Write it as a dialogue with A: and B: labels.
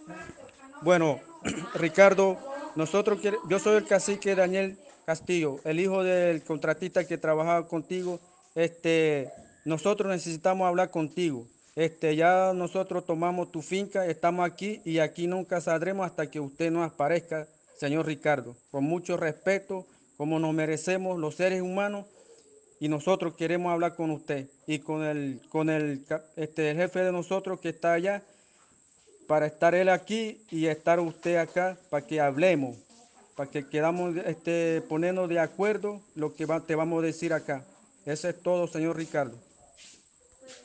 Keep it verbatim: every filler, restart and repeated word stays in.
A: Bueno, Ricardo, nosotros, quere- yo soy el cacique Daniel Castillo, el hijo del contratista que trabajaba contigo. Este, nosotros necesitamos hablar contigo. Este, ya nosotros tomamos tu finca, estamos aquí y aquí nunca saldremos hasta que usted nos aparezca, señor Ricardo. Con mucho respeto, como nos merecemos los seres humanos, y nosotros queremos hablar con usted y con el, con el, ca- este, el jefe de nosotros que está allá, para estar él aquí y estar usted acá, para que hablemos, para que quedamos, este, ponernos de acuerdo lo que va- te vamos a decir acá. Eso es todo, señor Ricardo.